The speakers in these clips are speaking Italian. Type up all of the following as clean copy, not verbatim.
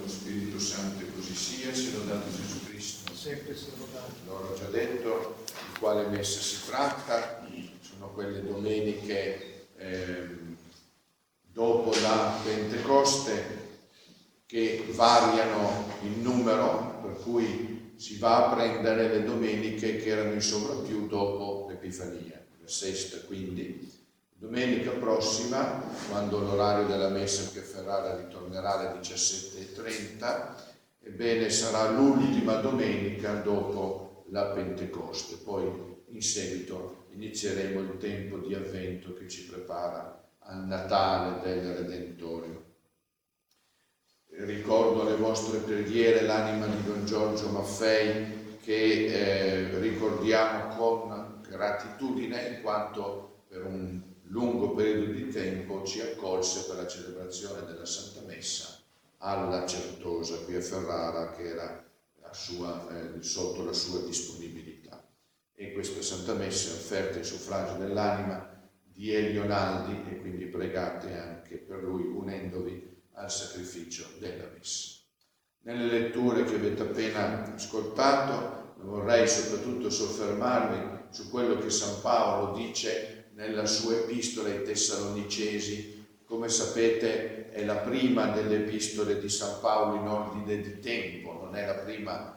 dello Spirito Santo, e così sia. Sia lodato Gesù Cristo. Sempre sia lodato. L'ho già detto, di quale messa si tratta. Sono quelle domeniche dopo la Pentecoste, che variano in numero, per cui si va a prendere le domeniche che erano in sovrappiù dopo l'Epifania, la sesta. Quindi domenica prossima, quando l'orario della messa qui a Ferrara ritornerà alle 17:30, ebbene sarà l'ultima domenica dopo la Pentecoste. Poi in seguito inizieremo il tempo di Avvento che ci prepara al Natale del Redentore. Ricordo alle vostre preghiere l'anima di Don Giorgio Maffei, che ricordiamo con gratitudine, in quanto per un lungo periodo di tempo ci accolse per la celebrazione della Santa Messa alla Certosa qui a Ferrara, che era sotto la sua disponibilità. E questa Santa Messa è offerta in suffragio dell'anima di Elio Naldi, e quindi pregate anche per lui, unendovi al sacrificio della Messa. Nelle letture che avete appena ascoltato vorrei soprattutto soffermarmi su quello che San Paolo dice nella sua epistola ai Tessalonicesi. Come sapete è la prima delle epistole di San Paolo in ordine di tempo, non è la prima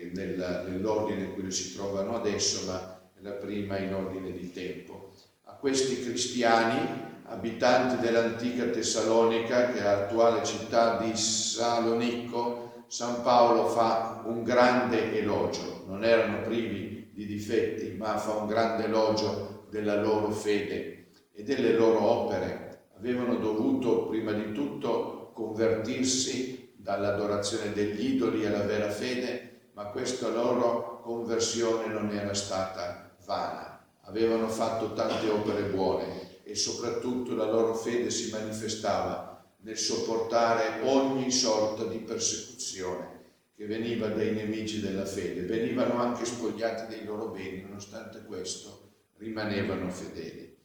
nell'ordine in cui si trovano adesso, ma è la prima in ordine di tempo. A questi cristiani, abitanti dell'antica Tessalonica, che è l'attuale città di Salonicco, San Paolo fa un grande elogio. Non erano privi di difetti, ma fa un grande elogio della loro fede e delle loro opere. Avevano dovuto prima di tutto convertirsi dall'adorazione degli idoli alla vera fede, ma questa loro conversione non era stata vana. Avevano fatto tante opere buone e soprattutto la loro fede si manifestava nel sopportare ogni sorta di persecuzione che veniva dai nemici della fede. Venivano anche spogliati dei loro beni, nonostante questo rimanevano fedeli.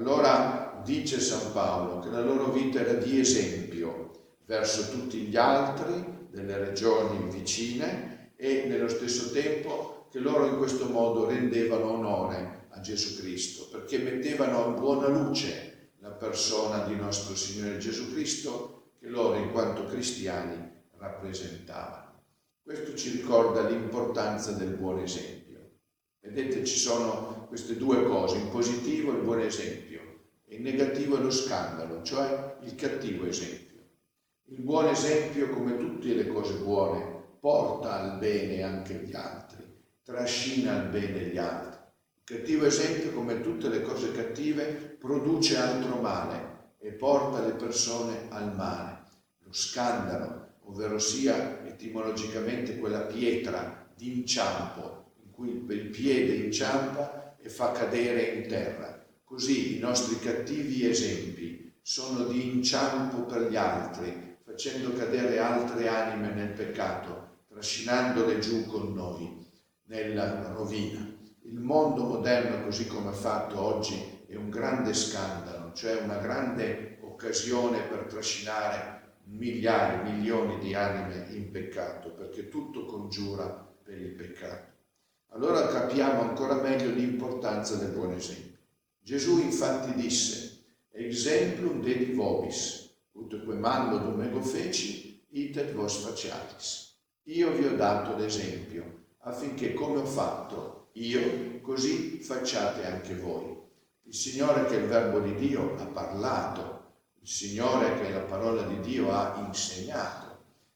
Allora dice San Paolo che la loro vita era di esempio verso tutti gli altri delle regioni vicine, e nello stesso tempo che loro in questo modo rendevano onore a Gesù Cristo, perché mettevano a buona luce la persona di nostro Signore Gesù Cristo, che loro in quanto cristiani rappresentavano. Questo ci ricorda l'importanza del buon esempio. Vedete, ci sono queste due cose: in positivo il buon esempio e in negativo è lo scandalo, cioè il cattivo esempio. Il buon esempio, come tutte le cose buone, porta al bene anche gli altri, trascina al bene gli altri. Il cattivo esempio, come tutte le cose cattive, produce altro male e porta le persone al male. Lo scandalo, ovvero sia etimologicamente quella pietra d'inciampo in cui il piede inciampa e fa cadere in terra. Così i nostri cattivi esempi sono di inciampo per gli altri, facendo cadere altre anime nel peccato, trascinandole giù con noi nella rovina. Il mondo moderno, così come è fatto oggi, è un grande scandalo, cioè una grande occasione per trascinare migliaia, milioni di anime in peccato, perché tutto congiura per il peccato. Allora capiamo ancora meglio l'importanza del buon esempio. Gesù infatti disse: exemplum Dei vobis, ut quem allodum ego feci, id et vos faciatis. Io vi ho dato l'esempio, affinché come ho fatto io, così facciate anche voi. Il Signore, che è il Verbo di Dio, ha parlato. Il Signore, che è la parola di Dio, ha insegnato.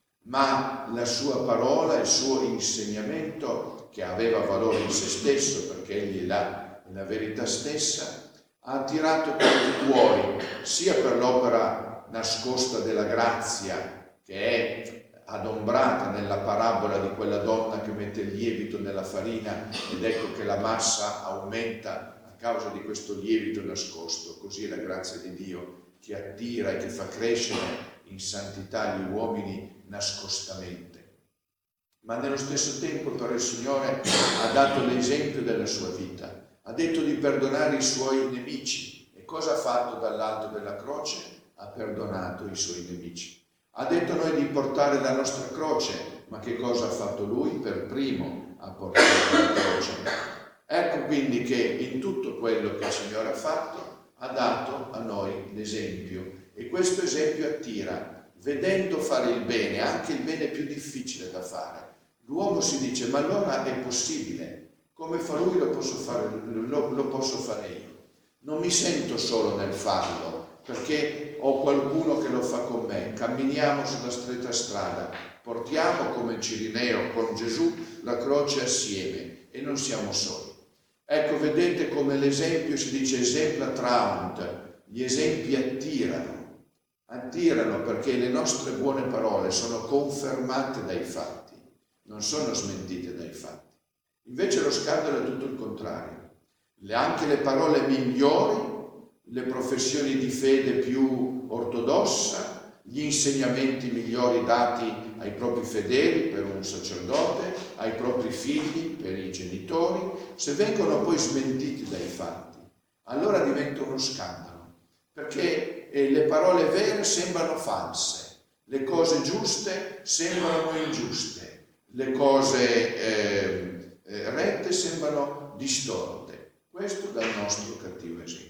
Ma la sua parola, il suo insegnamento, che aveva valore in se stesso, perché egli è la verità stessa, ha attirato tanti cuori, sia per l'opera nascosta della grazia, che è adombrata nella parabola di quella donna che mette il lievito nella farina ed ecco che la massa aumenta a causa di questo lievito nascosto. Così è la grazia di Dio che attira e che fa crescere in santità gli uomini nascostamente. Ma nello stesso tempo però il Signore ha dato l'esempio della sua vita, ha detto di perdonare i suoi nemici. E cosa ha fatto dall'alto della croce? Ha perdonato i suoi nemici. Ha detto a noi di portare la nostra croce, ma che cosa ha fatto Lui? Per primo ha portato la croce. Ecco quindi che in tutto quello che il Signore ha fatto ha dato a noi l'esempio, e questo esempio attira. Vedendo fare il bene, anche il bene più difficile da fare, l'uomo si dice: ma allora è possibile, come fa lui lo posso fare io. Non mi sento solo nel farlo, perché ho qualcuno che lo fa con me. Camminiamo sulla stretta strada, portiamo come Cirineo con Gesù la croce assieme e non siamo soli. Ecco, vedete come l'esempio, si dice exempla traunt, gli esempi attirano perché le nostre buone parole sono confermate dai fatti, non sono smentite dai fatti. Invece lo scandalo è tutto il contrario. Anche le parole migliori, le professioni di fede più ortodossa, gli insegnamenti migliori dati ai propri fedeli per un sacerdote, ai propri figli per i genitori, se vengono poi smentiti dai fatti, allora diventa uno scandalo, perché le parole vere sembrano false, le cose giuste sembrano ingiuste, le cose rette sembrano distorte. Questo dal nostro cattivo esempio.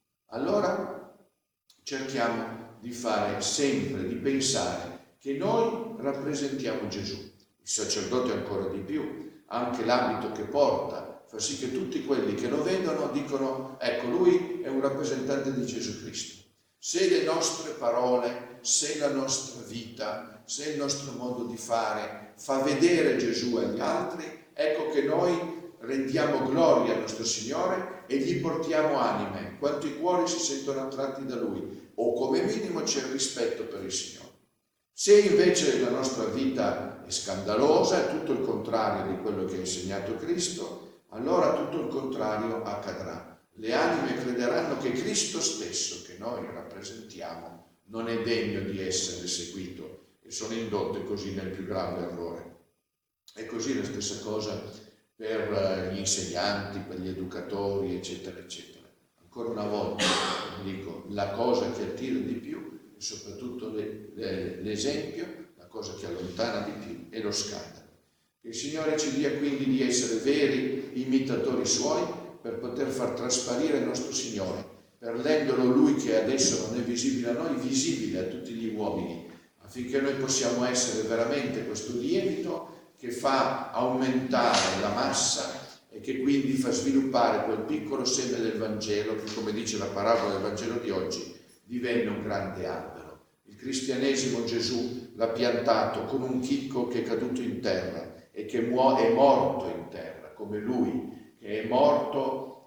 Allora cerchiamo di fare sempre, di pensare che noi rappresentiamo Gesù. Il sacerdote ancora di più, anche l'abito che porta fa sì che tutti quelli che lo vedono dicono: ecco, lui è un rappresentante di Gesù Cristo. Se le nostre parole, se la nostra vita, se il nostro modo di fare fa vedere Gesù agli altri, ecco che noi rendiamo gloria al nostro Signore e gli portiamo anime, quanto i cuori si sentono attratti da Lui, o come minimo c'è il rispetto per il Signore. Se invece la nostra vita è scandalosa, è tutto il contrario di quello che ha insegnato Cristo, allora tutto il contrario accadrà. Le anime crederanno che Cristo stesso, che noi rappresentiamo, non è degno di essere seguito, e sono indotte così nel più grave errore. E così la stessa cosa per gli insegnanti, per gli educatori, eccetera, eccetera. Ancora una volta dico, la cosa che attira di più è soprattutto l'esempio, la cosa che allontana di più è lo scandalo. Che il Signore ci dia quindi di essere veri imitatori Suoi per poter far trasparire il nostro Signore, per renderlo Lui, che adesso non è visibile a noi, visibile a tutti gli uomini, affinché noi possiamo essere veramente questo lievito che fa aumentare la massa e che quindi fa sviluppare quel piccolo seme del Vangelo che, come dice la parabola del Vangelo di oggi, divenne un grande albero. Il cristianesimo Gesù l'ha piantato con un chicco che è caduto in terra e che è morto in terra, come Lui, che è morto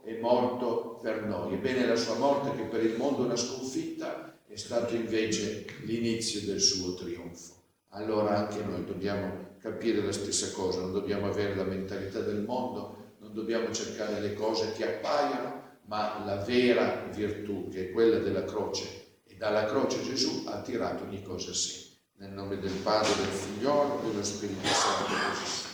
per noi. Ebbene, la sua morte, che per il mondo è una sconfitta, è stato invece l'inizio del suo trionfo. Allora anche noi dobbiamo capire la stessa cosa, non dobbiamo avere la mentalità del mondo, non dobbiamo cercare le cose che appaiono, ma la vera virtù, che è quella della croce, e dalla croce Gesù ha tirato ogni cosa a sé. Nel nome del Padre, del Figliolo e dello Spirito Santo.